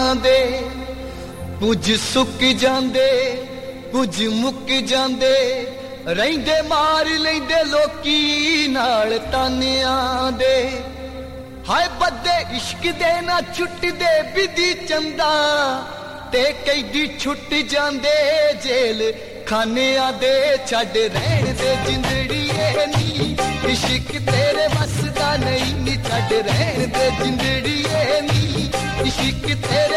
दे कुछ सुक जांदे कुछ मुक जांदे रहिंदे मार लैंदे लोकी नाल तानियां दे हाय बदे इश्क दे ना छुटदे बिधी चंदा ते कैदी छुट जांदे जेल खानियां दे छड़ रहण दे जिंदड़ीए नी इश्क तेरे वस दा नहीं नी छड़ रहण दे जिंदड़ीए नी इश्क तेरे